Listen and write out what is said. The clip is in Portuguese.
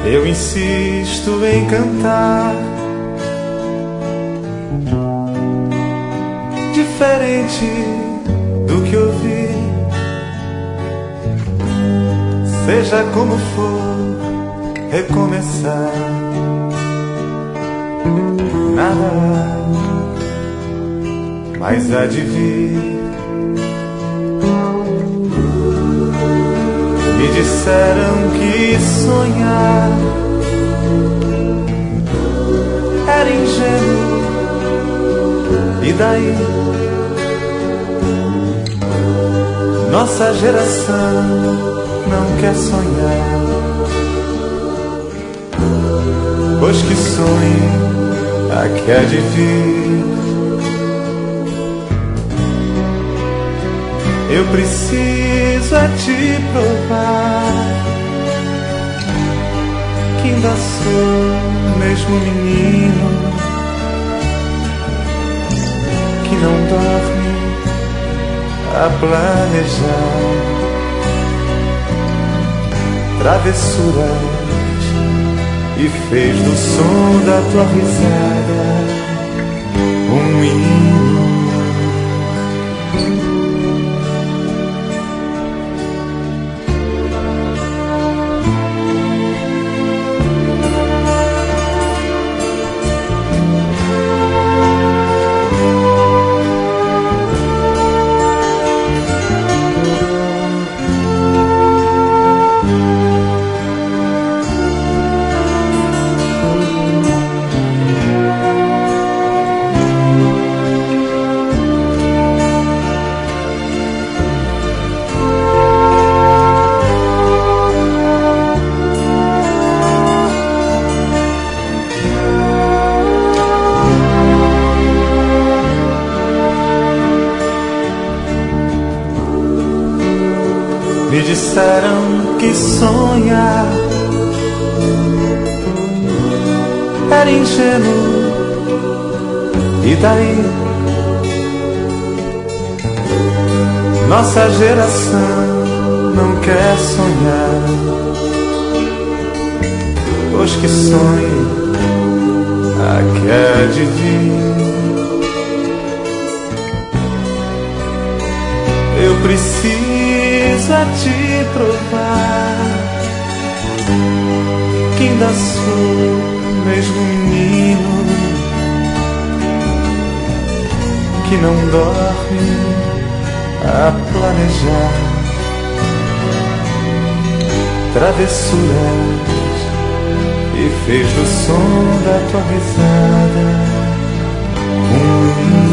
Eu insisto em cantar diferente do que ouvi. Seja como for, recomeçar. Nada mais há de vir. Me disseram que sonhar era ingênuo. E daí? Nossa geração não quer sonhar, pois que sonho a que há de vir. Eu preciso é te provar que ainda sou o mesmo menino que não dorme a planejar travessuras e fez do som da tua risada um hino. Me disseram que sonhar era ingênuo. E daí? Nossa geração não quer sonhar, pois que sonho a que há de vir. Eu preciso a te provar que ainda sou o mesmo menino que não dorme a planejar travessuras e fez do som da tua risada um hino.